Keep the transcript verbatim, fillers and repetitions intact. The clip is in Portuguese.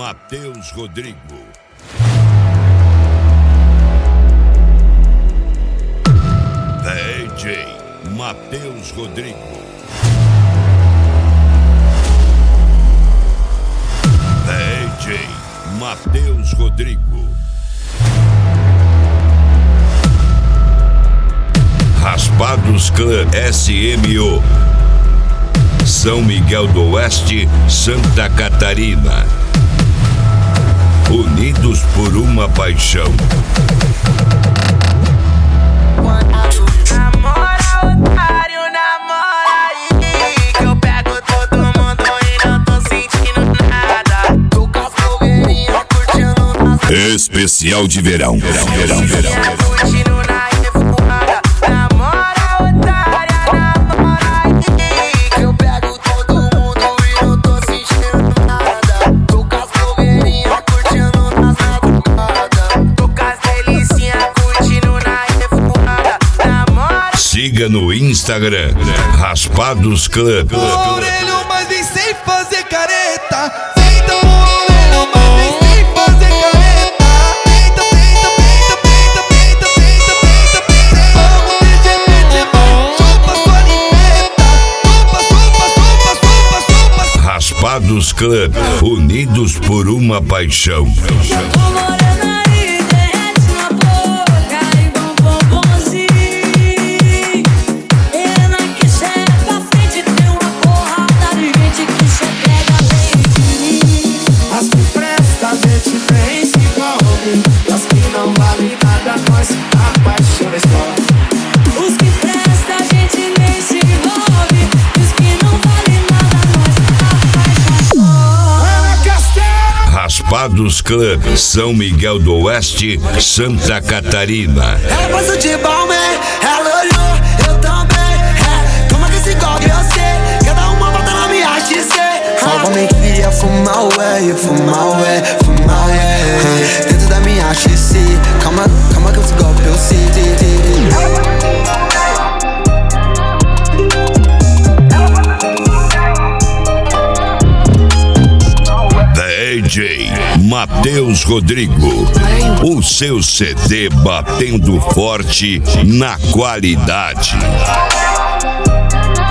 Matheus Rodrigo. D J Matheus Rodrigo. D J Matheus Rodrigo. Raspados Clã S M O, São Miguel do Oeste, Santa Catarina. Unidos por uma paixão. Namora, otário, namora aí, que eu pego todo mundo e não tô sentindo nada. Tô com as blogueirinhas curtindo nas... Especial de verão. Verão, verão, verão. Curtindo na revoada. Namora, otária, namora aí, que eu pego todo mundo e não tô sentindo nada. Tô com as blogueirinhas curtindo nas madrugadas. Tô com as delicinhas curtindo na revoada. Namora. Siga no Instagram, Raspados Clã. Orelho, mas nem sei fazer careta. Senta pro orelho, mas nem sei fazer careta. Peita, peita, peita, peita, peita, peita, peita, peita. Vamos descer, descer, vai. Chupa sua limpeta. Chupa, chupa, chupa, chupa, chupa. Raspados Clã, unidos por uma paixão. Raspados Clã, São Miguel do Oeste, Santa Catarina. Ela passou de bom, man. Ela olhou, eu também. É, toma desse golpe, eu sei. Cada uma bota na minha X C. Só homem queria fumar, ué, fumar, ué, fumar, ué. Dentro da minha X C. Calma, calma que esse golpe eu sei. D J Matheus Rodrigo, o seu C D batendo forte na qualidade.